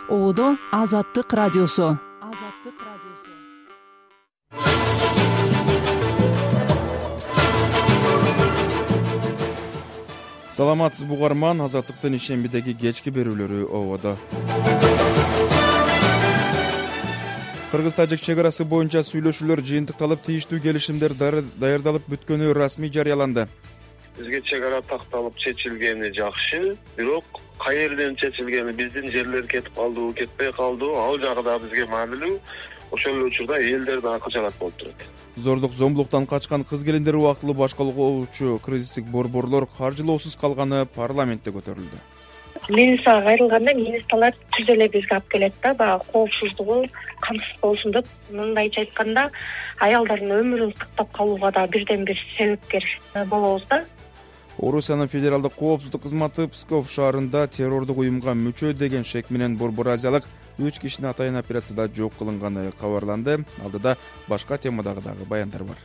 Оодо Азаттык радиосу. Саламатсыз бугарман, Азаттыктын ишембидеги кечки берүүлөрү ободо. Кыргыз-Тажик чек арасы боюнча сүйлөшүүлөр жыйынтыкталып, тийиштүү келишимдер даярдалып бүткөнү расмий жарыяланды. Бизге чек ара такталып чечилгени жакшы, бирок каерден чечилгени, биздин жерлер кетип калдыбы, кетпей калдыбы, ал жагы да бизге маанилүү. Ошол учурда элдер да акылчалат болуп турат. Зордук зомбулуктан качкан кыз келиндер убактылуу башкалоочу кризистик борборлор каржылоосуз калганы парламентте көтөрүлдү. Министрга кайрылганда министрлар түз эле бизге алып келет да, баягы коопсуздугу камсыз болсун деп. Мындайча айтканда, аялдардын өмүрүн сактап калууга да бирден бир себепкер болобуз да. Орусиянын федералдык коопсуздук кызматы Псков шаарында террордук уюмга мүчө деген шек менен Борбор Азиялык 3 кишини атайын операцияда жок кылынганы кабарланды. Алдыда башка темадагы баяндар бар.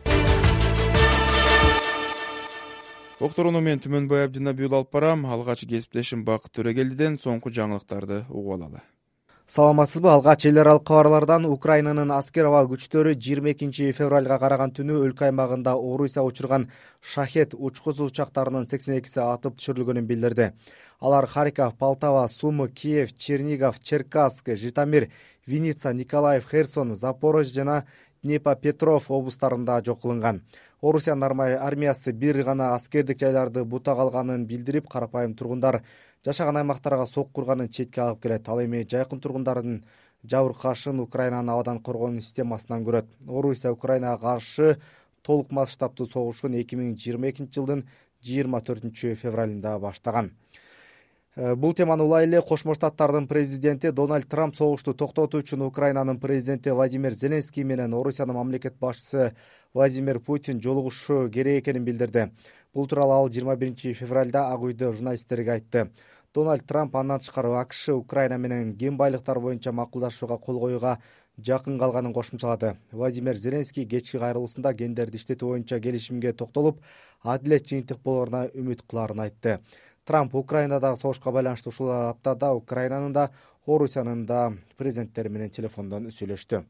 Октуруну мен Түмөнбай Абдинабиул алып барам. Алгач кесиптешим Бакыт Төрөгелдиден соңку жаңылыктарды угуп алалы. Саламатсызбы? Алгач эл аралык кабарлардан Украинанын аскер аба күчтөрү 22 февралга караган түнү өлкө аймагында Орусия учурган шахет учкуч учактарынын 82си атып түшүрүлгөнүн билдирди. Алар Харьков, Полтава, Сумы, Киев, Чернигов, Черкасск, Житомир, Винница, Николаев, Херсон, Запорожье жана Днепропетровск облустарында жок кылынган. Орусиянын армиясы бир гана аскердик жайларды бутак алганын билдирип, карапайым тургундар жашаган аймактарга сок курганын четке алып келет. Ал эми жайкын тургундардын жабыркашын Украинанын абадан коргонуу системасынан көрөт. Орусия Украинага каршы толук масштабтуу согушун 2022 жылдын 24 февралында баштаган. Бул теманы улай эле Кошмо Штаттардын президенти Дональд Трамп согушту токтотуу үчүн Украинанын президенти Владимир Зеленский менен Орусиянын мамлекет башчысы Владимир Путин жолугушу керек экенин билдирди. Бул тууралуу ал 21 февралда Ак үйдө журналисттерге айтты. Дональд Трамп андан тышкары АКШ Украина менен кен байлыктар боюнча макулдашууга кол коюуга жакын калганын кошумчалады. Владимир Зеленский кечки кайрылуусунда кендерди иштетүү боюнча келишимге токтолуп, адилет жыйынтык болоруна үмүт кылаарын айтты. Трамп Украинадагы согушка байланыштуу ушул аптада Украинанын да, Орусиянын да президенттери менен телефондон сүйлөштү.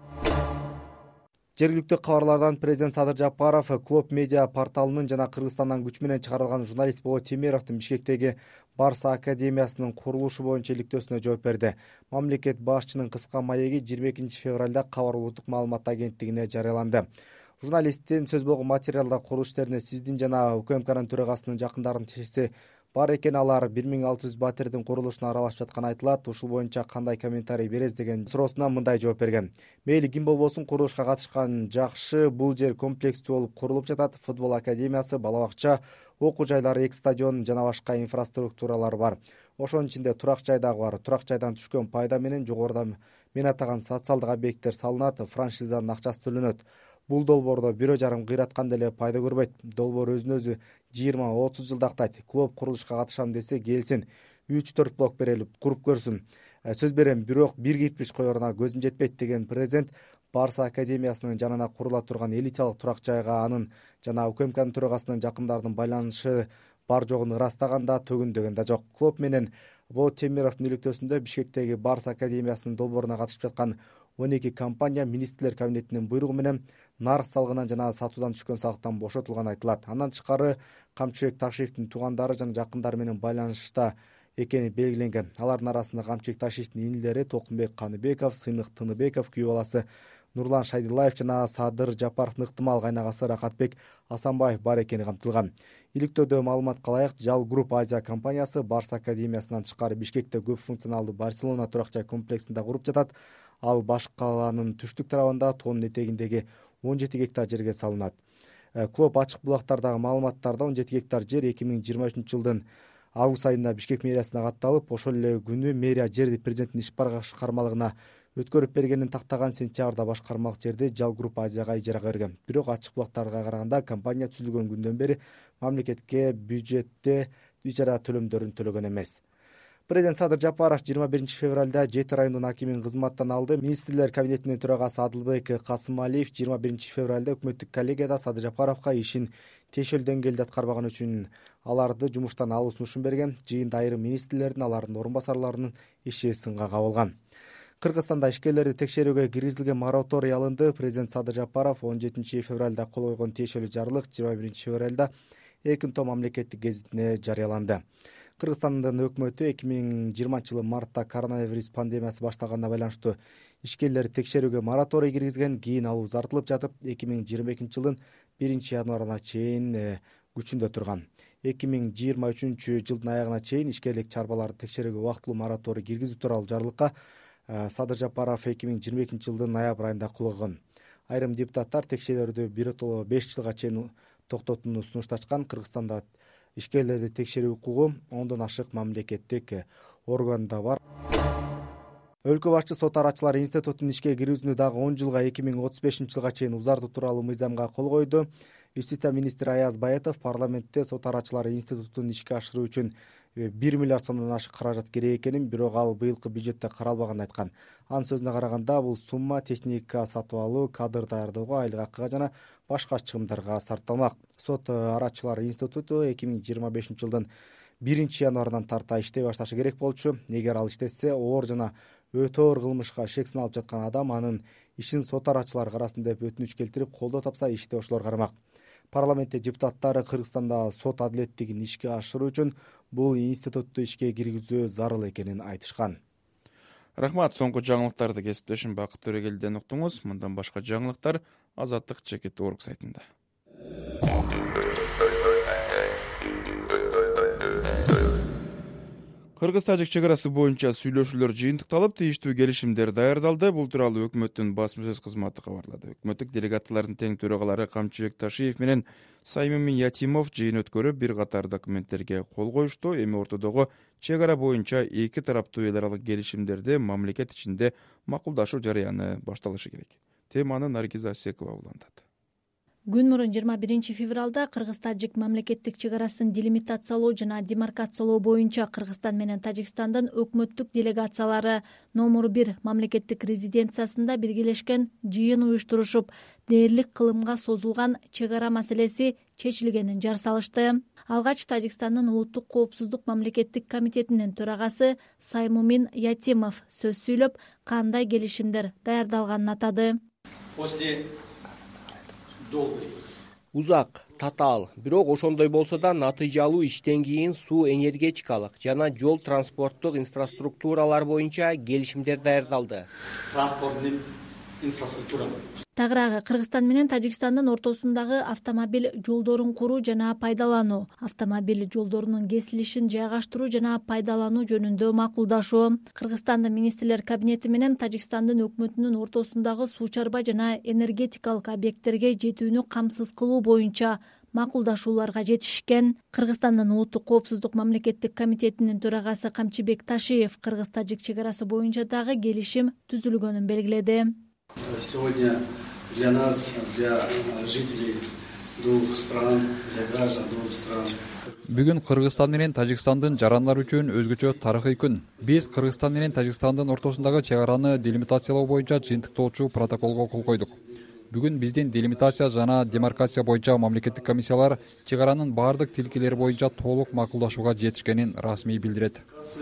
Жергиликтүү кабарлардан президент Садыр Жапаров Клоп медиа порталынын жана Кыргызстандан күч менен чыгарылган журналист Болот Темировдун Бишкектеги Барса академиясынын курулушу боюнча иликтөөсүнө жооп берди. Мамлекет башчынын кыска маеги 22 февралда Кабар улуттук маалымат агенттигине жарыяланды. Журналисттин сөз болгон материалда курулуш иштерине сиздин жана УКМКнын төрагасынын жакындарынын тиешеси бар экен, алар 1600 батирдин курулушуна аралашып жатканы айтылат. Ушул боюнча кандай комментарий бересиз деген суроосуна мындай жооп берген. Мейли ким болбосун курулушка катышкан жакшы, бул жер комплекстүү болуп курулуп жатат. Футбол академиясы, бала бакча, окуу жайлары, 2 стадион жана башка инфраструктуралар бар. Ошонун ичинде турак жай дагы бар. Турак жайдан түшкөн пайда менен жогоруда мен атаган социалдык объекттер салынат, франшизанын акчасы төлөнөт. Бул долбоордо 1,5 кыйраткан деле пайда көрбөйт. Долбоор өзүн-өзү 20-30 жылда актайт. Клуб курулушка катышам десе келсин, 3-4 блок берилип куруп көрсүн. Сөз берем, бирок бир кирпич коеруна көзүм жетпейт деген президент Барса академиясынын жанына курула турган элиталык турак жайга анын жана УКМКнын төрагасынын жакындарынын байланышы бар жогун ырастаганда төгүндөгөн да жок. Клуб менен Болот Темировдун иликтөөсүндө Бишкектеги Барса академиясынын долбооруна катышып жаткан 12 компания министрлер кабинетинин буйругу менен нарк салыгынан жана сатуудан түшкөн салыктан бошотулганы айтылат. Андан тышкары Камчыбек Ташиевдин туугандары жана жакындары менен байланышта экени белгиленген. Алардын арасында Камчыбек Ташиевдин инилери Толкунбек Каныбеков, Сыймык Тыныбеков, күйөө баласы Нурлан Шайдилаев жана Садыр Жапаровдун ыктымал кайнагасы Рахатбек Асанбаев бар экени камтылган. Иликтөөдө маалыматка ылайык, Жал Групп Азия компаниясы Барса академиясынан тышкары Бишкекте көп функционалдуу Барселона турак жай комплексинде куруп жатат. Ал баш калаанын түштүк тарабында тоонун этегиндеги 17 гектар жерге салынат. Клуб ачык булактардагы маалыматтарда 17 гектар жер 2023 жылдын август айында Бишкек мэриясына катталып, ошол эле күнү мэрия жерди президенттин иш башкармалыгына өткөрүп бергенин тактаган. Сентябрда башкармалык жерди Жал Групп Азияга ижарага берген. Бирок ачык булактарга караганда компания түзүлгөн күндөн бери мамлекетке бюджетте ижара төлөмдөрүн төлөгөн эмес. Президент Садыр Жапаров 21 февралда Жети районунун акимин кызматтан алды. Министрлер кабинетинин төрагасы Адылбек Касымалиев 21 февралда өкмөттүк коллегияда Садыр Жапаровго ишин тиешелүү деңгээлде аткарбаганы үчүн аларды жумуштан алуу сунушун берген. Жыйында айрым министрлердин, алардын орун басарларынын иши сынга кабылган. Кыргызстанда ишкерлерди текшерүүгө киргизилген мораторий алынды. Президент Садыр Жапаров 17 февралда кол койгон тиешелүү жарлык 21 февралда эркин тоо мамлекеттик гезитине жарыяланды. Кыргызстандын өкмөтү 2020 жылы мартта коронавирус пандемиясы башталганына байланыштуу ишкерлерди текшерүүгө мораторий киргизген. Кийин ал узартылып жатып, 2022 жылдын 1 январына чейин күчүндө турган. 2023 жылдын аягына чейин ишкерлик чарбаларды текшерүүгө убактылуу мораторий киргизүү тууралуу жарлыкка Садыр Жапаров 2022 жылдын ноябрь айында кол койгон. Айрым депутаттар текшерүүлөрдү биротоло 5 жылга чейин токтотууну сунушташкан. Кыргызстанда ишкерлерди текшерүү укугу 10дон ашык мамлекеттик органда бар. Өлкө башчы сот арачылары институтунун ишке кирүүсүнү дагы 10 жылга 2035 жылга чейин узартуу тууралуу мыйзамга кол койду. Юстиция министри Аяз Баетов парламентте сот арачылары институтун ишке ашыруу үчүн 1 миллиард сомдон ашык каражат керек экенин, бирок ал быйылкы бюджетте каралбаганын айткан. Анын сөзүнө караганда, бул сумма техника сатып алуу, кадр даярдоого, айлык акыга жана башка чыгымдарга сарпталмак. Сот арачылары институту 2025 жылдын 1 январынан тарта иштей башташы керек болчу. Эгер ал иштесе, оор жана өтө оор кылмышка шек сыналып жаткан адам анын ишин сот арачылары карасын деп өтүнүч келтирип, колдоо тапса, ишти ошолор карамак. Парламентте депутаттары Кыргызстанда сот адилеттигин ишке ашыруу үчүн бул институтту ишке киргизүү зарыл экенин айтышкан. Рахмат. Соңку жаңылыктарды кесиптешим Бакыт Төрөгелден уктуңуз. Мындан башка жаңылыктар Азаттык.org сайтында. Кыргыз-тажик чек арасы боюнча сүйлөшүүлөр жыйынтыкталып, тийиштүү келишимдер даярдалды. Бул тууралуу өкмөттүн басма-сөз кызматы кабарлады. Өкмөттүк делегациялардын тең төрагалары Камчыбек Ташиев менен Саймумин Ятимов жыйын өткөрүп, бир катар документтерге кол коюшту. Эми ортодогу чек ара боюнча эки тараптуу эл аралык келишимдерди мамлекет ичинде макулдашуу жарыяны башталышы керек. Теманы Наргиза Асекова улантат. Күн мурун 21 февралда Кыргыз-Тажик мамлекеттик чек арасын делимитациялоо жана демаркациялоо боюнча Кыргызстан менен Тажикстандын өкмөттүк делегациялары номер 1 мамлекеттик резиденциясында биргелешкен жыйын уюштурушуп, дээрлик кылымга созулган чек ара маселеси чечилгенин жар салышты. Алгач Тажикстандын улуттук коопсуздук мамлекеттик комитетинин төрагасы Саймумин Ятимов сөз сүйлөп, кандай келишимдер даярдалганын атады. Узак, татаал, бирок ошондой болсо да натыйжалуу иштен кийин суу энергетикалык жана жол транспорттук инфраструктуралар боюнча келишимдер даярдалды. Транспорттун инфраструктура. Тагыраагы Кыргызстан менен Тажикстандын ортосундагы автомобиль жолдорун куруу жана пайдалануу, автомобиль жолдорунун кесилишин жайгаштыруу жана пайдалануу жөнүндө макулдашуу, Кыргызстандын министрлер кабинети менен Тажикстандын өкмөтүнүн ортосундагы суу чарба жана энергетикалык объекттерге жетүүнү камсыз кылуу боюнча макулдашууларга жетишкен. Кыргызстандын улуттук коопсуздук мамлекеттик комитетинин төрагасы Камчыбек Ташиев Кыргыз-Тажик чек арасы боюнча дагы келишим түзүлгөнүн белгиледи. Сегодня для нас, для жителей двух стран, для граждан двух стран. Бүгүн Кыргызстан менен Тажикстандын жарандар үчүн өзгөчө тарыхый күн. Биз Кыргызстан менен Тажикстандын ортосундагы чек араны делимитациялоо боюнча жыйынтыктоочу протоколго кол койдук. Бүгүн биздин делимитация жана демаркация боюнча мамлекеттик комиссиялар чек аранын баардык тилкелери боюнча толук макулдашууга жетишкенин расмий билдирет.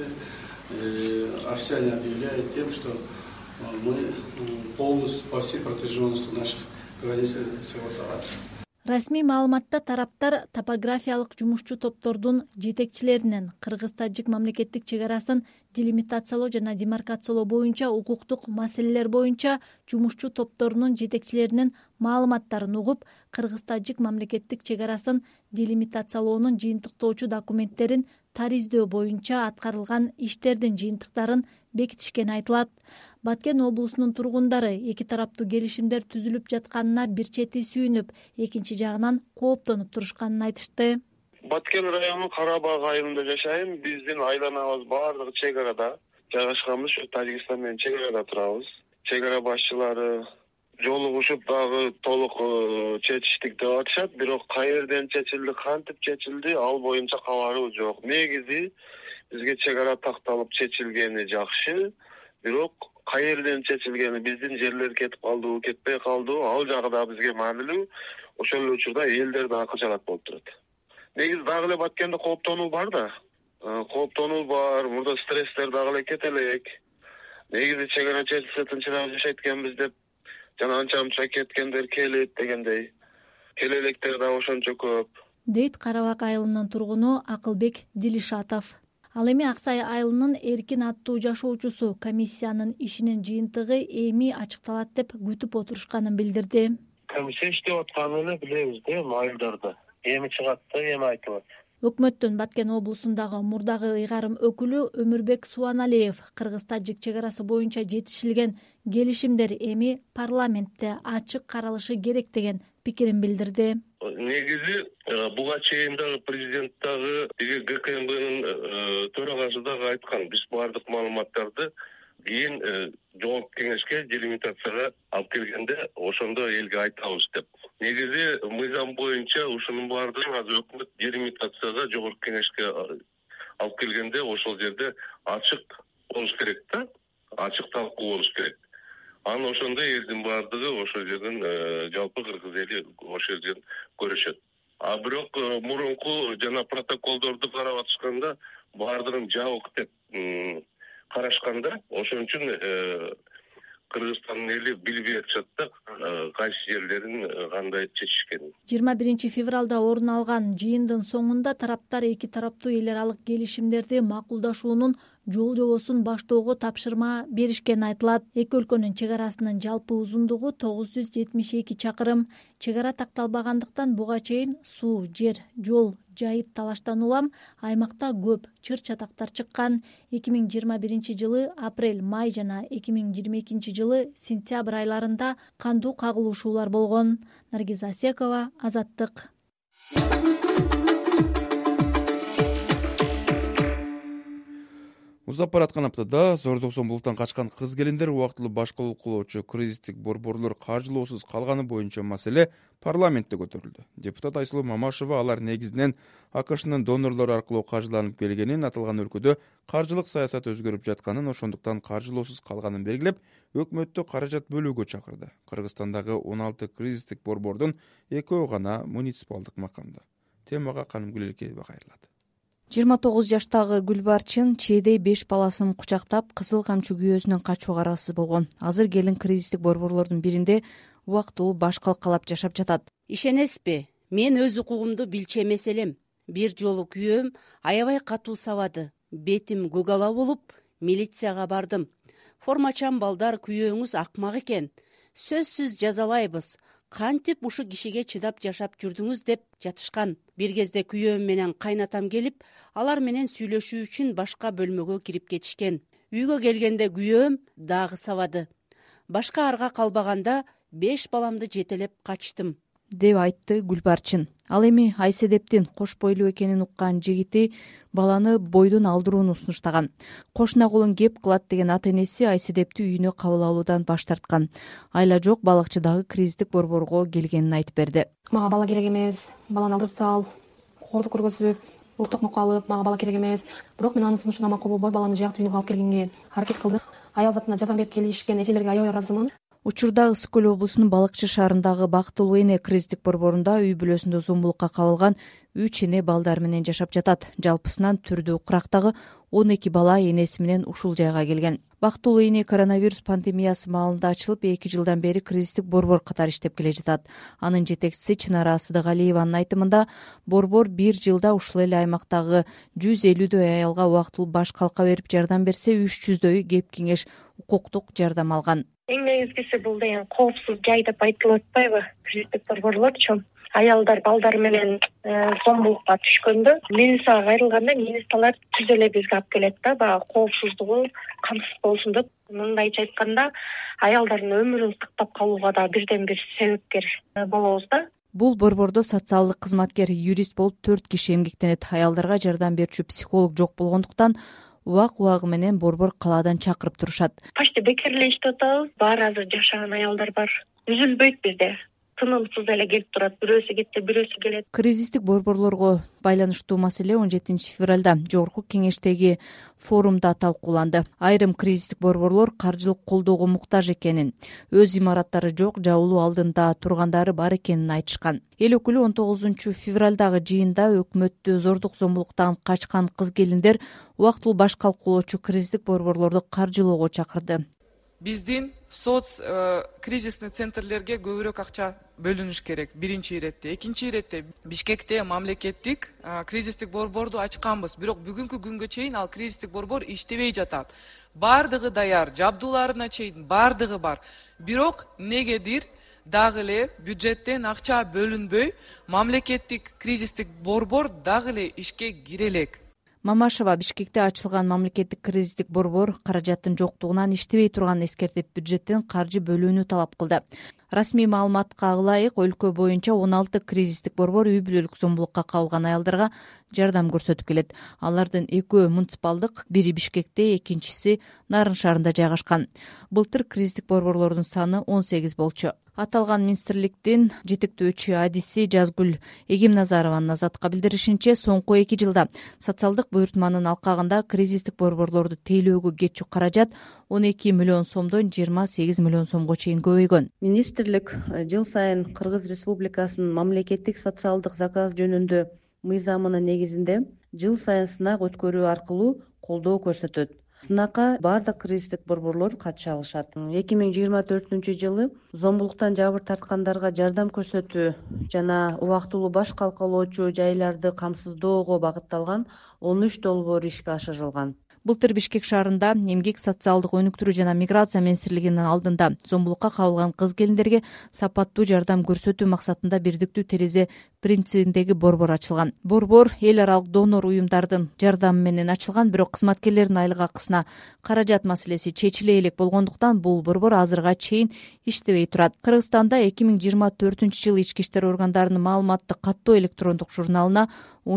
Официально объявляет тем, что мы полностью по всей протяженности наших границ согласовали. Расмий маалыматта тараптар топографиялык жумушчу топтордун жетекчилеринен Кыргыз-Тажик мамлекеттик чек арасын делимитациялоо жана демаркациялоо боюнча укуктук маселелер боюнча жумушчу топторунун жетекчилеринин маалыматтарын угуп, Кыргыз-Тажик мамлекеттик чек арасын делимитациялоонун жыйынтыктоочу документтерин тариздөө боюнча аткарылган иштердин жыйынтыктарын бекитишкени айтылат. Баткен облусунун тургундары эки тараптуу келишимдер түзүлүп жатканына бир чети сүйүнүп, экинчи жагынан кооптонуп турушканын айтышты. Баткен районунун Карабаг айылында жашайм. Биздин айланабыз баардыгы чек арада жайгашканбыз. Ушу Тажикстан менен чек арада турабыз. Чек ара башчылары жолугушуп дагы толук чечиштик деп атышат. Бирок каерден чечилди, кантип чечилди, ал боюнча кабарыбыз жок. Негизи Бизге чек ара такталып чечилгени жакшы, бирок каерден чечилгени, биздин жерлер кетип калдыбы, кетпей калдыбы, ал жагы да бизге маанилүү. Ошол учурда элдер да акылчалат болуп турат. Негизи дагы эле баткенде кооптонуу бар да. Кооптонуу бар, мурда стресстер дагы эле кете элек. Негизи чек ара чечилсе тынчыраак жашайт экенбиз деп жана анча кеткендер келет дегендей. Келе электер да ошончо көп, дейт Кара Бак айылынын тургуну Акылбек Дилишатов. Ал эми Аксай айылынын эркин аттуу жашоочусу комиссиянын ишинин жыйынтыгы эми ачыкталат деп күтүп отурушканын билдирди. Комиссия иштеп атканын эле билебиз да, айылдарда. Эми чыгат да, эми айтылат. Өкмөттүн Баткен облусундагы мурдагы ыйгарым өкүлү Өмүрбек Суаналиев кыргыз-тажик чек арасы боюнча жетишилген келишимдер эми парламентте ачык каралышы керек деген пикирин билдирди. Негизи буга чейин дагы президент дагы ГКМБнын төрагасы дагы айткан, биз баардык маалыматтарды кийин жогорку кеңешке делимитацияга алып келгенде ошондо элге айтабыз деп. Негизи мыйзам боюнча ушунун баардыгын азыр өкмөт делимитацияга жогорку кеңешке алып келгенде ошол жерде ачык болуш керек да, ачык талкуу болуш керек. Анан ошондо элдин баардыгы ошол жерден жалпы кыргыз эли ошол жерден көрүшөт. А бирок мурунку жана протоколдорду карап атышканда баардыгын жабык деп карашканда, ошон үчүн Кыргызстандын эли билбей атышат да кайсы жерлерин кандай чечишкенин. 21 февралда орун алган жыйындын соңунда тараптар эки тараптуу эл аралык келишимдерди макулдашуунун жол жобосун баштоого тапшырма беришкени айтылат. Эки өлкөнүн чек арасынын жалпы узундугу 972 чакырым. Чек ара такталбагандыктан буга чейин суу, жер, жол, жайыт талаштан улам аймакта көп чыр-чатактар чыккан. 2021 жылы апрель, май жана 2022 жылы сентябрь айларында кандуу кагылышуулар болгон. Наргиз Асекова, Азаттык. Узап бараткан аптада зордуксун булуктан качкан кыз келиндер убактылуу баш кылуучу кризистик борборлор каржылоосуз калганы боюнча маселе парламентте көтөрүлдү. Депутат Айсулуу Мамашева алар негизинен АКШнын донорлору аркылуу каржыланып келгенин, аталган өлкөдө каржылык саясат өзгөрүп жатканын, ошондуктан каржылоосуз калганын белгилеп, өкмөттү каражат бөлүүгө чакырды. Кыргызстандагы 16 кризистик борбордун 2 гана муниципалдык макамда. Темага Каным Гүлелкеева кайрылат. 29 жаштагы Гүлбарчын чээдей 5 баласын кучактап кызыл камчы күйөөсүнөн качууга аргасыз болгон. Азыр келин кризистик борборлордун биринде убактылуу баш калкалап жашап жатат. Ишенесизби? Мен өз укугумду билчү эмес элем. Бир жолу күйөөм аябай катуу сабады. Бетим көк ала болуп, милицияга бардым. Формачан балдар күйөөңүз акмак экен. Сөзсүз жазалайбыз. Кантип ушу кишиге чыдап жашап жүрдүңүз деп жатышкан. Бир кезде күйөөм менен кайнатам келип, алар менен сүйлөшүү үчүн башка бөлмөгө кирип кетишкен. Үйгө келгенде күйөөм дагы сабады. Башка арга калбаганда 5 баламды жетелеп качтым, деп айтты Гүлбарчын. Ал эми Айседептин кош бойлуу экенин уккан жигити баланы бойдон алдырууну сунуштаган. Кошуна колун кеп кылат деген ата энеси Айседепти үйүнө кабыл алуудан баш тарткан. Айла жок балыкчы дагы кризистик борборго келгенин айтып берди. Мага бала керек эмес, баланы алдырып сал, кордук көргөзүп, уртокмокко алып, мага бала керек эмес. Бирок мен анын сунушуна макул болбой, баланы жак үйүнө алып келгенге аракет кылдым. Аял затына жардам берип келишкен эжелерге аябай ыраазымын. Учурда Ысык көл облусунун Балыкчы шаарындагы Бактылуу эне кризистик борборунда үй бүлөсүндө зомбулукка кабылган 3 эне балдар менен жашап жатат. Жалпысынан түрдүү курактагы 12 бала энеси менен ушул жайга келген. Бактылуу эне коронавирус пандемиясы маалында ачылып, 2 жылдан бери кризистик борбор катары иштеп келе жатат. Анын жетекчиси Чынара Асыдыгалиеванын айтымында, борбор 1 жылда ушул эле аймактагы 150дөй аялга убактылуу баш калка берип жардам берсе, 300дөйү кеп кеңеш укуктук жардам алган. Эң негизгиси бул деген коопсуз жай деп айтылып атпайбы? Кризистик борборлорчу аялдар балдар менен зомбулукка түшкөндө милицияга кайрылганда милиция алар түз эле бизге алып келет да, баягы коопсуздугу камсыз болсун деп. Мындайча айтканда, аялдардын өмүрүн сактап калууга да бирден бир себепкер болобуз да. Бул борбордо социалдык кызматкер, юрист болуп 4 киши эмгектенет. Аялдарга жардам берүүчү психолог жок болгондуктан убак-убагы менен борбор калаадан чакырып турушат. Почти бекер эле иштеп атабыз. Баары азыр жашаган аялдар бар. Үзүлбөйт бизде. тынымсыз эле келип турат. Бирөөсү кетсе бирөөсү келет. Кризистик борборлорго байланыштуу маселе 17 февралда жогорку кеңештеги форумда талкууланды. Айрым кризистик борборлор каржылык колдоого муктаж экенин, өз имараттары жок, жабылуу алдында тургандары бар экенин айтышкан. Эл өкүлү 19 февралдагы жыйында өкмөттү зордук зомбулуктан качкан кыз келиндер убактылуу баш калкуулоочу кризистик борборлорду каржылоого чакырды. Биздин соц кризисный центрлерге көбүрөөк акча бөлүнүш керек, биринчи иретте. Экинчи иретте Бишкекте мамлекеттик кризистик борборду ачканбыз, бирок бүгүнкү күнгө чейин ал кризистик борбор иштебей жатат. Бардыгы даяр, жабдууларына чейин бардыгы бар. Бирок негедир дагы эле бюджеттен акча бөлүнбөй, мамлекеттик кризистик борбор дагы эле ишке кире элек. Мамашева Бишкекте ачылган мамлекеттик кризистик борбор каражаттын жоктугунан иштебей турганын эскертип, бюджеттен каржы бөлүүнү талап кылды. Расмий маалыматка ылайык, өлкө боюнча 16 кризистик борбор үй бүлөлүк зомбулукка кабылган аялдарга жардам көрсөтүп келет. Алардын экөө муниципалдык, бири Бишкекте, экинчиси Нарын шаарында жайгашкан. Былтыр кризистик борборлордун саны 18 болчу. Аталган министрликтин жетектөөчү адиси Жазгүл Эгемназарованын Азатка билдиришинче, соңку 2 жылда социалдык буйртманын алкагында кризистик борборлорду тейлөөгө кетчү каражат 12 миллион сомдон 28 миллион сомго чейин көбөйгөн. Министрлик жыл сайын Кыргыз Республикасынын мамлекеттик социалдык заказ жөнүндө мыйзамынын негизинде жыл сайын сынак өткөрүү аркылуу колдоо көрсөтөт. Сынакка бардык кризистик борборлор катыша алышат. 2024 жылы зомбулуктан жабыр тарткандарга жардам көрсөтүү жана убактылуу баш калкалоочу жайларды камсыздоого багытталган 13 долбоор ишке ашырылган. Былтыр Бишкек шаарында эмгек социалдык өнүктүрүү жана миграция министрлигинин алдында зомбулукка кабылган кыз келиндерге сапаттуу жардам көрсөтүү максатында бирдиктүү терезе принцибиндеги борбор ачылган. Борбор эл аралык донор уюмдардын жардамы менен ачылган, бирок кызматкерлердин айлык акысына каражат маселеси чечиле элек болгондуктан бул борбор азырга чейин иштебей турат. Кыргызстанда 2024 жылы ички иштер органдарынын маалыматтык каттоо электрондук журналына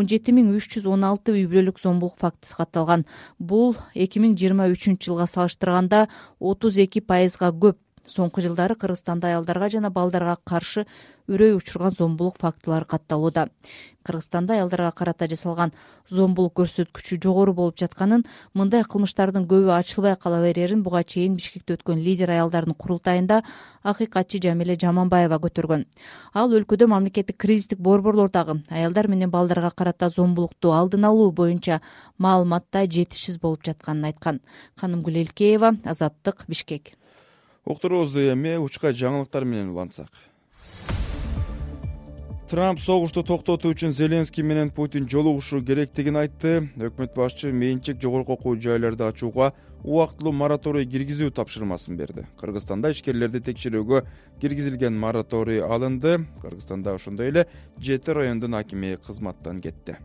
17.316 үй бүлөлүк зомбулук фактысы катталган. Бул 2023 жылга салыштырганда 32% көп. Соңку жылдары Кыргызстанда аялдарга жана балдарга каршы үрөй учурган зомбулук фактылары катталууда. Кыргызстанда аялдарга карата жасалган зомбулук көрсөткүчү жогору болуп жатканын, мындай кылмыштардын көбү ачылбай кала берерин буга чейин Бишкекте өткөн лидер аялдардын курултайында акыйкатчы Жамиле Жаманбаева көтөргөн. Ал өлкөдө мамлекеттик кризистик борборлордогу аялдар менен балдарга карата зомбулукту алдын алуу боюнча маалыматта жетишсиз болуп жатканын айткан. Ханымгүл Элкеева, Азаттык, Бишкек. Уктуруубузду эми учка жаңылыктар менен улантсак. Трамп согушту токтотуу үчүн Зеленский менен Путин жолугушу керектигин айтты. Өкмөт башчы мейинчек жогорку окуу жайларды ачууга убактылуу мораторий киргизүү тапшырмасын берди. Кыргызстанда ишкерлерди текшерүүгө киргизилген мораторий алынды. Кыргызстанда ошондой эле 7 райондун акими кызматтан кетти.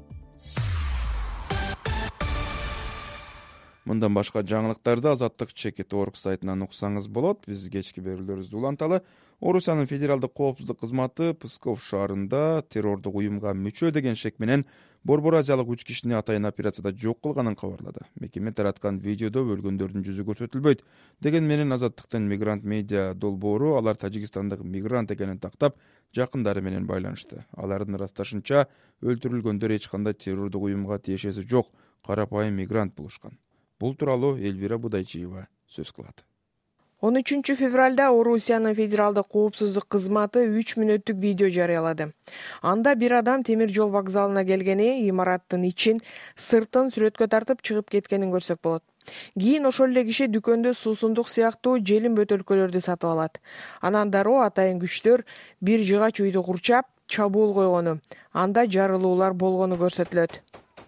Мындан башка жаңылыктарды Азаттык Чекит.org сайтынан уксаңыз болот. Биз кечки берүүлөрүбүздү уланталы. Орусиянын федералдык коопсуздук кызматы Псков шаарында террордук уюмга мүчө деген шек менен Борбор Азиялык 3 кишини атайын операцияда жок кылганын кабарлады. Мекеме тараткан видеодо өлгөндөрдүн жүзү көрсөтүлбөйт. Деген менен Азаттыктын мигрант медиа долбоору алар тажикстандык мигрант экенин тактап, жакындары менен байланышты. Алардын ырасташынча, өлтүрүлгөндөр эч кандай террордук уюмга тиешеси жок, карапайым мигрант болушкан. Бул тууралуу Элвира Будайчиева сөз кылат. 13 февралда Орусиянын федералдык коопсуздук кызматы 3 мүнөттүк видео жарыялады. Анда бир адам темир жол вокзалына келгени, имараттын ичин, сыртын сүрөткө тартып чыгып кеткенин көрсөк болот. Кийин ошол эле киши дүкөндө суусундук сыяктуу желим бөтөлкөлөрдү сатып алат. Анан дароо атайын күчтөр бир жыгач үйдү курчап, чабуул койгону, анда жарылуулар болгону көрсөтүлөт.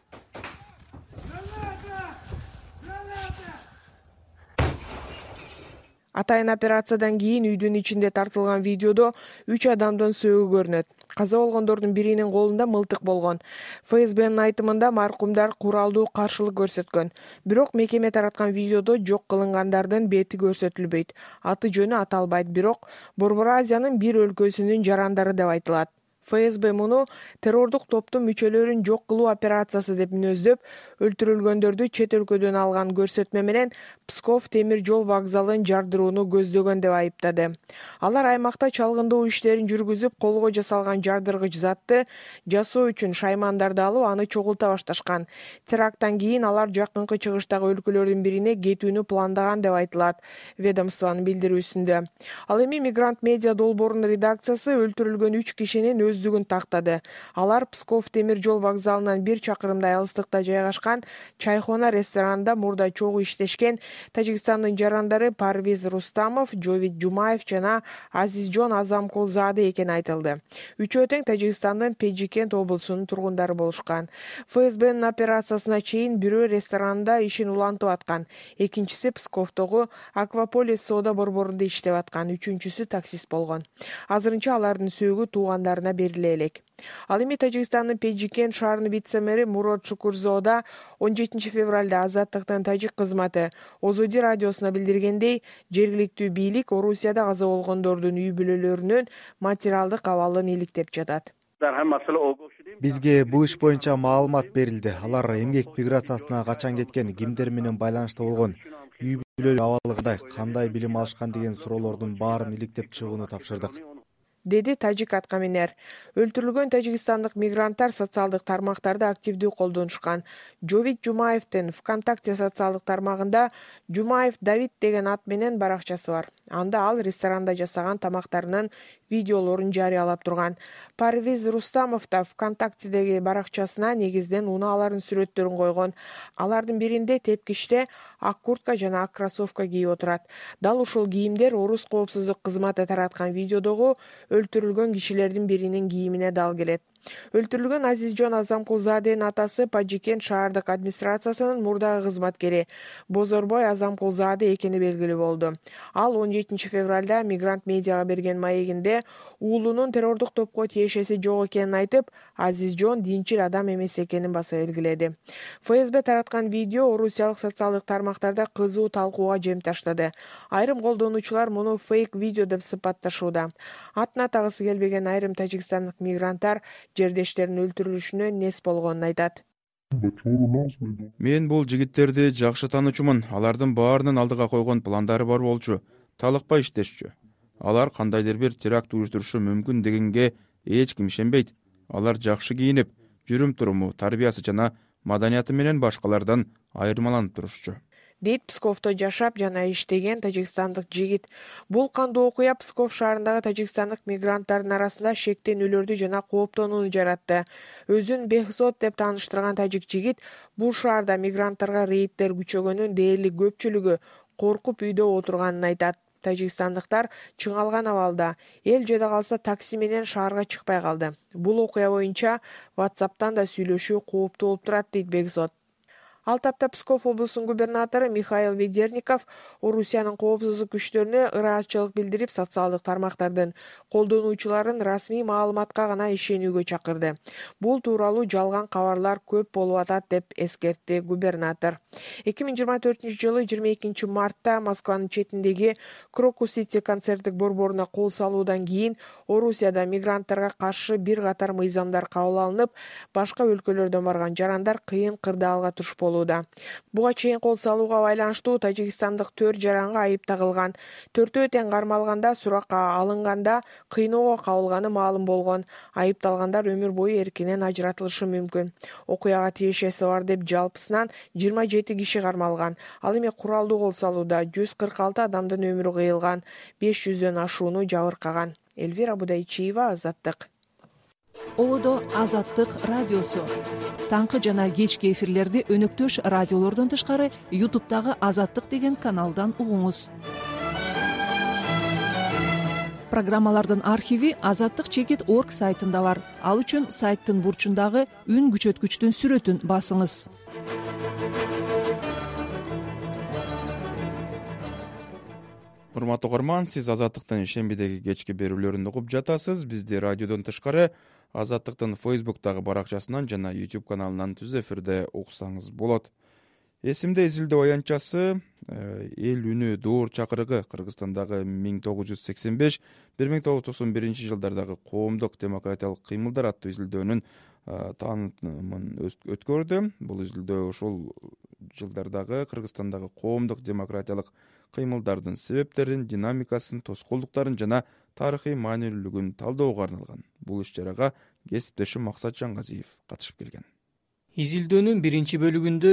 Атайын операциядан кийин үйдүн ичинде тартылган видеодо 3 адамдын сөөгү көрүнөт. Каза болгондордун биринин колунда мылтык болгон. ФСБнын айтымында маркумдар куралдуу каршылык көрсөткөн. Бирок мекеме тараткан видеодо жок кылынгандардын бети көрсөтүлбөйт. Аты жөнү аталбайт, бирок Борбор Азиянын бир өлкөсүнүн жарандары деп айтылат. ФСБ муну террордук топтун мүчөлөрүн жок кылуу операциясы деп мүнөздөп, өлтүрүлгөндөрдү чет өлкөдөн алган көрсөтмө менен Псков темир жол вокзалын жардырууну көздөгөн деп айыптады. Алар аймакта чалгындоо иштерин жүргүзүп, колго жасалган жардыргыч затты жасоо үчүн шаймандарды алып, аны чогулта башташкан. Теракттан кийин алар жакынкы чыгыштагы өлкөлөрдүн бирине кетүүнү пландаган деп айтылат ведомствонун билдирүүсүндө. Ал эми Мигрант медиа долбоорунун редакциясы өлтүрүлгөн 3 кишинин өздүгүн тактады. Алар Псков темир жол вокзалынан 1 чакырымдай алыстыкта жайгашкан чайхона ресторанында мурда чогуу иштешкен Тажикстандын жарандары Парвиз Рустамов, Жовид Жумаев жана Азизжон Азамкулзаде экени айтылды. Үчөө тең Тажикстандын Пежикент облусунун тургундары болушкан. ФСБнын операциясына чейин бирөө ресторанында ишин улантып аткан, экинчиси Псковдогу Акваполис соода борборунда иштеп аткан, үчүнчүсү таксист болгон. Азырынча алардын сөөгү туугандарына бериле элек. Ал эми Тажикстандын Пежикент шаарынын вице-мэри Мурод Шукурзода 17 февралда Азаттыктын тажик кызматы Озоди радиосуна билдиргендей, жергиликтүү бийлик Орусияда каза болгондордун үй бүлөлөрүнүн материалдык абалын иликтеп жатат. Бизге бул иш боюнча маалымат берилди. Алар эмгек миграциясына качан кеткен, кимдер менен байланышта болгон, үй бүлөлүк абалы кандай билим алышкан деген суроолордун баарын иликтеп чыгууну тапшырдык, деди тажик аткаминер. Өлтүрүлгөн тажикстандык мигранттар социалдык тармактарды активдүү колдонушкан. Жовид Жумаевдин ВКонтакте социалдык тармагында Жумаев Давид деген ат менен баракчасы бар. Анда ал ресторанда жасаган тамактарынын видеолорун жарыялап турган. Парвиз Рустамов да ВКонтактедеги баракчасына негизден унаалардын сүрөттөрүн койгон. Алардын биринде тепкичте ак куртка жана ак кроссовка кийип отурат. Дал ушул кийимдер Орус коопсуздук кызматы тараткан видеодогу өлтүрүлгөн кишилердин биринин кийимине дал келет. Өлтүрүлгөн Азизжон Азамкулзаденин атасы Пажикент шаардык администрациясынын мурдагы кызматкери Бозорбой Азамкулзаде экени белгилүү болду. Ал 17 февралда Мигрант медиага берген маегинде уулунун террордук топко тиешеси жок экенин айтып, Азизжон динчил адам эмес экенин баса белгиледи. ФСБ тараткан видео орусиялык социалдык тармактарда кызуу талкууга жем таштады. Айрым колдонуучулар муну фейк видео деп сыпатташууда. Атын атагысы келбеген айрым тажикстандык мигранттар жердештеринин өлтүрүлүшүнө нес болгонун айтат. Мен бул жигиттерди жакшы таанычумун. Алардын баарынын алдыга койгон пландары бар болчу. Талыкпай иштешчү. Алар кандайдыр бир теракт уюштурушу мүмкүн дегенге эч ким ишенбейт. Алар жакшы кийинип, жүрүм-туруму, тарбиясы жана маданияты менен башкалардан айырмаланып турушчу, дейт Псковдо жашап жана иштеген тажикстандык жигит. Бул кандуу окуя Псков шаарындагы тажикстандык мигранттардын арасында шектенүүлөрдү жана кооптонууну жаратты. Өзүн Бехзод деп тааныштырган тажик жигит бул шаарда мигранттарга рейдтер күчөгөнүн дээрлик көпчүлүгү коркуп үйдө отурганын айтат. Тажикстандыктар чыңалган абалда эл жада калса такси менен шаарга чыкпай калды. Бул окуя боюнча WhatsApp'тан да сүйлөшүү кооптуу болуп турат, дейт Бехзод. Ал тапта Псков облусунун губернатору Михаил Ведерников Орусиянын коопсуздук күчтөрүнө ыраазычылык билдирип, социалдык тармактардын колдонуучуларын расмий маалыматка гана ишенүүгө чакырды. Бул тууралуу жалган кабарлар көп болуп атат деп эскертти губернатор. 2024-жылы 22 мартта Москванын четиндеги Крокус-Сити концерттик борборуна кол салуудан кийин Орусияда мигранттарга каршы бир катар мыйзамдар кабыл алынып, башка өлкөлөрдөн барган жарандар кыйын кырдаалга туш болууда. Буга чейин кол салууга байланыштуу тажикстандык 4 жаранга айып тагылган. 4-өө тең кармалганда, суракка алынганда кыйноого кабылганы маалым болгон. Айыпталгандар өмүр бою эркинен ажыратылышы мүмкүн. Окуяга тиешеси бар деп жалпысынан 27 киши кармалган. Ал эми куралдуу кол салууда 146 адамдын өмүрү кыйылган, 500дөн ашууну жабыркаган. Элвира Будайчиева, Азаттык. Ободо Азаттык радиосу. Таңкы жана кечки эфирлерди өнөктөш радиолордон тышкары YouTube'дагы Азаттык деген каналдан угуңуз. Программалардын архиви azattik.org сайтында бар. Ал үчүн сайттын бурчундагы үн күчөткүчтүн сүрөтүн басыңыз. Урматтуу угарман, сиз Азаттыктын шембидеги кечки берүүлөрүн угуп жатасыз. Бизди радиодон тышкары Азаттыктын Facebook'тагы баракчасынан жана YouTube каналынан түз эфирде уксаңыз болот. Эсимде изилдөө аянтчасы эл үнү дуур чакырыгы Кыргызстандагы 1985-1991 жылдардагы коомдук демократиялык кыймылдар аттуу изилдөөнүн таанытымын өткөрдү. Бул изилдөө ошол жылдардагы Кыргызстандагы коомдук демократиялык кыймылдардын себептерин, динамикасын, тоскоолдуктарын жана тарыхый маанилүүлүгүн талдоого арналган. Бул иш-чарага кесиптешим Максат Жаңгазиев катышып келген. Изилдөөнүн биринчи бөлүгүндө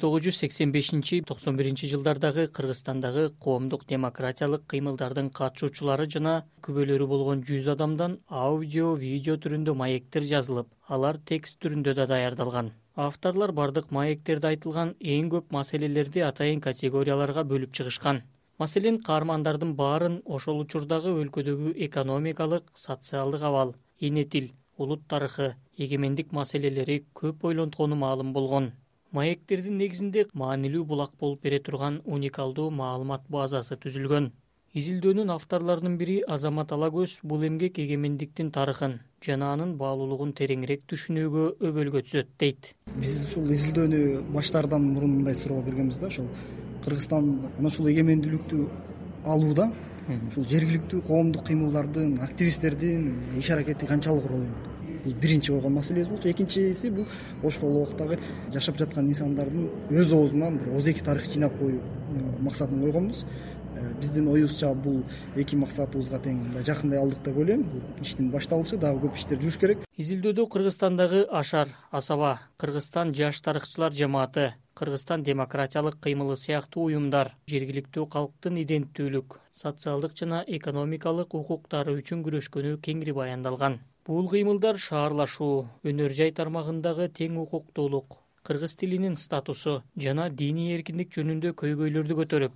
1985-91 жылдардагы Кыргызстандагы коомдук демократиялык кыймылдардын катышуучулары жана күбөлөрү болгон 100 адамдан аудио, видео түрүндө маектер жазылып, алар текст түрүндө да даярдалган. Авторлор бардык маектерде айтылган эң көп маселелерди атайын категорияларга бөлүп чыгышкан. Маселен, каармандардын баарын ошол учурдагы өлкөдөгү экономикалык, социалдык абал, эне тил, улут тарыхы, эгемендик маселелери көп ойлонткону маалым болгон. Маектердин негизинде маанилүү булак болуп бере турган уникалдуу маалымат базасы түзүлгөн. Изилдөөнүн авторлорунун бири Азамат Алагөз бул эмгек эгемендиктин тарыхын жана анын баалуулугун тереңирээк түшүнүүгө өбөлгө түзөт дейт. Биз ушул изилдөөнү баштаардан мурун мындай суроо бергенбиз да, ошол Кыргызстан ana ушул эгемендүүлүктү алууда ушул жергиликтүү коомдук кыймылдардын, активисттердин иш аракети канчалык роль ойноду? Бул биринчи койгон маселебиз болчу. Экинчиси бул ошол убактагы жашап жаткан инсандардын өз оозунан бир озеки тарых жыйнап коюу максатын койгонбуз. Биздин оюбузча бул эки максатыбызга тең жакындай алдык деп ойлойм. Бул иштин башталышы, дагы көп иштер жүрүш керек. Изилдөөдө Кыргызстандагы Ашар, Асаба, Кыргызстан жаш тарыхчылар жамааты, Кыргызстан демократиялык кыймылы сыяктуу уюмдар жергиликтүү калктын иденттүүлүк, социалдык жана экономикалык укуктары үчүн күрөшкөнү кеңири баяндалган. Бул кыймылдар шаарлашуу, өнөр жай тармагындагы тең укуктуулук, кыргыз тилинин статусу жана диний эркиндик жөнүндө көйгөйлөрдү көтөрүп,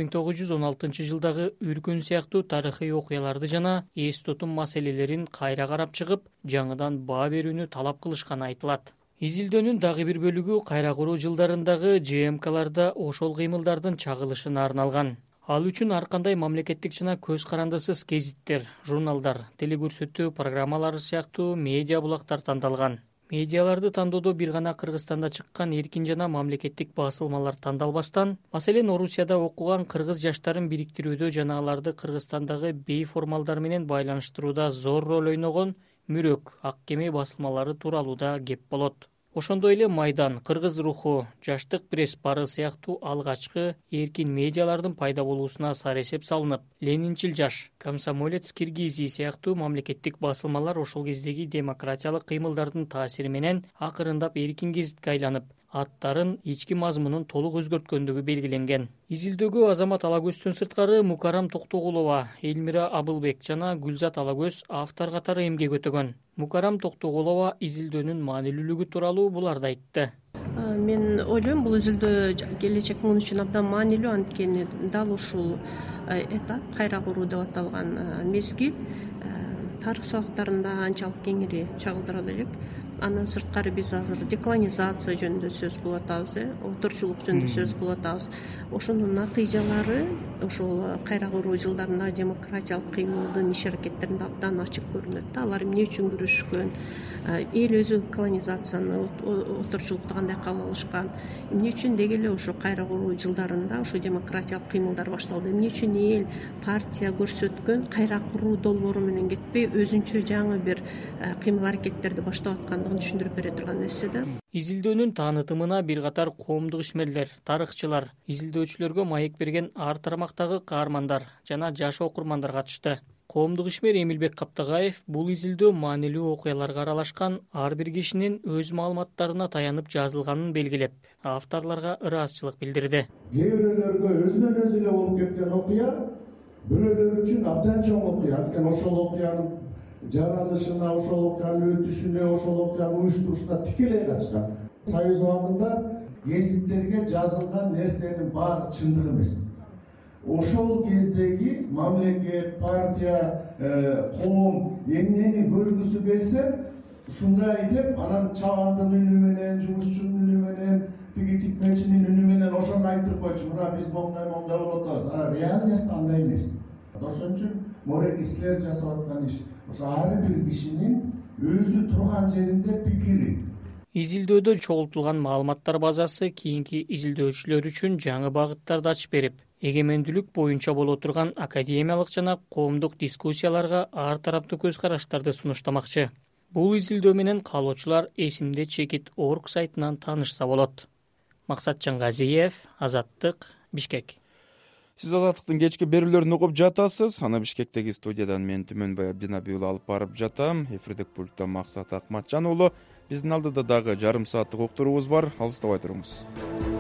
1916 жылдагы Үркүн сыяктуу тарыхый окуяларды жана эс тутум маселелерин кайра карап чыгып, жаңыдан баа берүүнү талап кылышканы айтылат. Изилдөөнүн дагы бир бөлүгү кайра куруу жылдарындагы ЖМКларда ошол кыймылдардын чагылышына арналган. Ал үчүн ар кандай мамлекеттик жана көз карандысыз гезиттер, журналдар, телекөрсөтүү программалары сыяктуу медиа булактар тандалган. Медиаларды тандоодо бир гана Кыргызстанда чыккан эркин жана мамлекеттик басылмалар тандалбастан, маселен Орусияда окуган кыргыз жаштарын бириктирүүдө жана аларды Кыргызстандагы бей формалдар менен байланыштырууда зор роль ойногон Мүрөк, Ак кеме басылмалары тууралуу да кеп болот. Ошондой эле Майдан, Кыргыз руху, Жаштык пресс бары сыяктуу алгачкы эркин медиалардын пайда болуусуна сар эсеп салынып, Ленинчил жаш, Комсомолец Киргизии сыяктуу мамлекеттик басылмалар ошол кездеги демократиялык кыймылдардын таасири менен акырындап эркин гезитке айланып, аттарын ички мазмунун толук өзгөрткөндүгү белгиленген. Изилдөөгө Азамат Алагөздөн сырткары Мукарам Токтогулова, Элмира Абылбек жана Гүлзат Алагөз автор катары эмгек өтөгөн. Мукарам Токтогулова изилдөөнүн маанилүүлүгү тууралуу буларды айтты. Мен ойлойм, бул изилдөө келечек муун үчүн абдан маанилүү, анткени дал ушул этап кайра куруу деп аталган мезгил тарых сабактарында анчалык кеңири чагылдыра элек. Андан сырткары биз азыр деколонизация жөнүндө сөз кылып атабыз, отурчулук жөнүндө сөз кылып атабыз. Ошонун натыйжалары ошол кайра куруу жылдарында демократиялык кыймылдын иш аракеттеринде абдан ачык көрүнөт. Алар эмне үчүн күрөшкөн, эл өзү колонизацияны, отурчулукту кандай кабыл алышкан, эмне үчүн деги эле ошо кайра куруу жылдарында ошо демократиялык кыймылдар башталды, эмне үчүн эл партия көрсөткөн кайра куруу долбоору менен кетпей өзүнчө жаңы бир кыймыл аракеттерди баштап аткандыгын түшүндүрүп бере турган нерсе да. Изилдөөнүн таанытымына бир катар коомдук ишмерлер, тарыхчылар, изилдөөчүлөргө маек берген ар тармактагы каармандар жана жаш окурмандар катышты. Коомдук ишмер Эмилбек Каптагаев бул изилдөө маанилүү окуяларга аралашкан ар бир кишинин өз маалыматтарына таянып жазылганын белгилеп, авторлорго ыраазычылык билдирди. Кээ бирөөлөргө өзүнөн өзү эле болуп кеткен окуя бирөөлөр үчүн абдан чоң окуя. Анткени ошол окуянын жаралышына, ошол окуянын өтүшүнө, ошол окуянын уюштурушуна тикелей катышкан. Союз убагында гезиттерге жазылган нерсенин баары чындык эмес. Ошол кездеги мамлекет, партия, коом эмнени көргүсү келсе, ушундай деп анан чабандын үнү менен, жумушчунун үнү менен, тиги тикмечинин үнү менен ошону айтып койчу. Мына биз моңдай болуп атабыз. Реальность андай эмес. Ошон үчүн морек ислер жасап аткан иш ошо ар бир кишинин өзү турган жеринде пикири. изилдөөдө чогултулган маалыматтар базасы кийинки изилдөөчүлөр үчүн жаңы багыттарды ачып берип, эгемендүүлүк боюнча боло турган академиялык жана коомдук дискуссияларга ар тараптуу көз караштарды сунуштамакчы. Бул изилдөө менен каалоочулар эсимде chekit.org сайтынан таанышса болот. Максатжан Газиев, Азаттык, Бишкек. Сиз Азаттыктын кечки берүүлөрүн угуп жатасыз. Аны Бишкектеги студиядан мен Түмөнбай Абдинабиұлы алып барып жатам. Эфирдик пульттан Максат Акматжан уулу. Биздин алдыда дагы жарым сааттык уктуруубуз бар. Алыстабай туруңуз.